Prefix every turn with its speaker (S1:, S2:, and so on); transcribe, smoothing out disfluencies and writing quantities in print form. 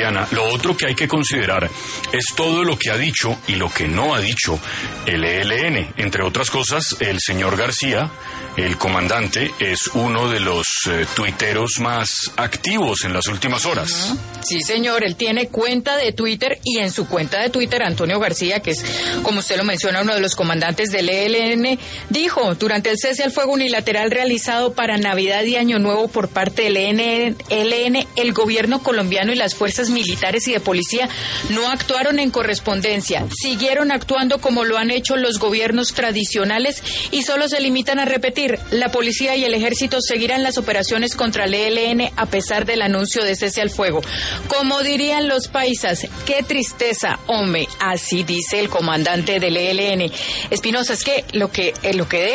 S1: Diana, lo otro que hay que considerar es todo lo que ha dicho y lo que no ha dicho el ELN. Entre otras cosas, el señor García, el comandante, es uno de los tuiteros más activos en las últimas horas.
S2: Sí, señor, él tiene cuenta de Twitter y en su cuenta de Twitter Antonio García, que es, como usted lo menciona, uno de los comandantes del ELN, dijo: durante el cese al fuego unilateral realizado para Navidad y Año Nuevo por parte del ELN, el gobierno colombiano y las fuerzas militares y de policía no actuaron en correspondencia, siguieron actuando como lo han hecho los gobiernos tradicionales y solo se limitan a repetir: la policía y el ejército seguirán las operaciones contra el ELN a pesar del anuncio de cese al fuego. Como dirían los paisas, qué tristeza, hombre, así dice el comandante del ELN. Espinosa, es que lo que deja